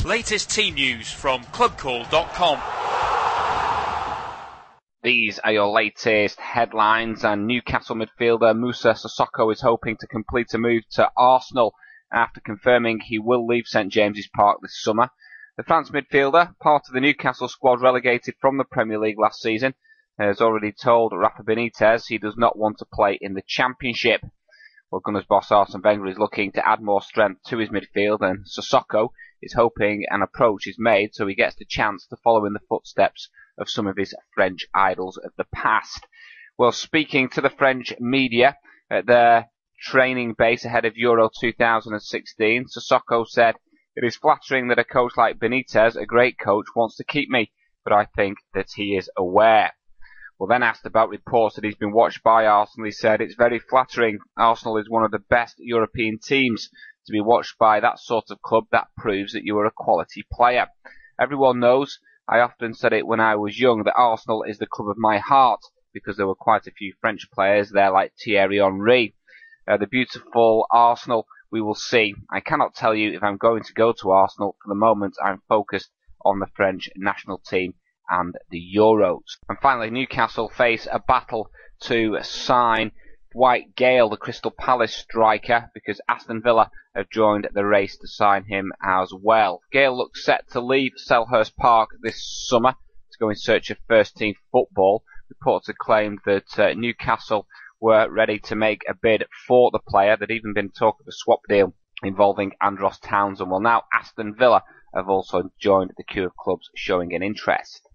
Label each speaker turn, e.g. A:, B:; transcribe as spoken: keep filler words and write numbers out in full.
A: Latest team news from club call dot com.
B: These are your latest headlines, and Newcastle midfielder Moussa Sissoko is hoping to complete a move to Arsenal after confirming he will leave St James's Park this summer. The France midfielder, part of the Newcastle squad relegated from the Premier League last season, has already told Rafa Benitez he does not want to play in the Championship. Well, Gunners boss Arsene Wenger is looking to add more strength to his midfield, and Sissoko is hoping an approach is made so he gets the chance to follow in the footsteps of some of his French idols of the past. Well, speaking to the French media at their training base ahead of Euro two thousand sixteen, Sissoko said, "It is flattering that a coach like Benitez, a great coach, wants to keep me, but I think that he is aware." Well, then asked about reports that he's been watched by Arsenal, he said, "It's very flattering. Arsenal is one of the best European teams. To be watched by that sort of club, that proves that you are a quality player. Everyone knows, I often said it when I was young, that Arsenal is the club of my heart, because there were quite a few French players there like Thierry Henry. Uh, the beautiful Arsenal, we will see. I cannot tell you if I'm going to go to Arsenal. For the moment, I'm focused on the French national team and the Euros." And finally, Newcastle face a battle to sign Dwight Gale, the Crystal Palace striker, because Aston Villa have joined the race to sign him as well. Gale looks set to leave Selhurst Park this summer to go in search of first-team football. Reports have claimed that uh, Newcastle were ready to make a bid for the player. There'd even been talk of a swap deal involving Andros Townsend. Well, now Aston Villa have also joined the queue of clubs showing an interest.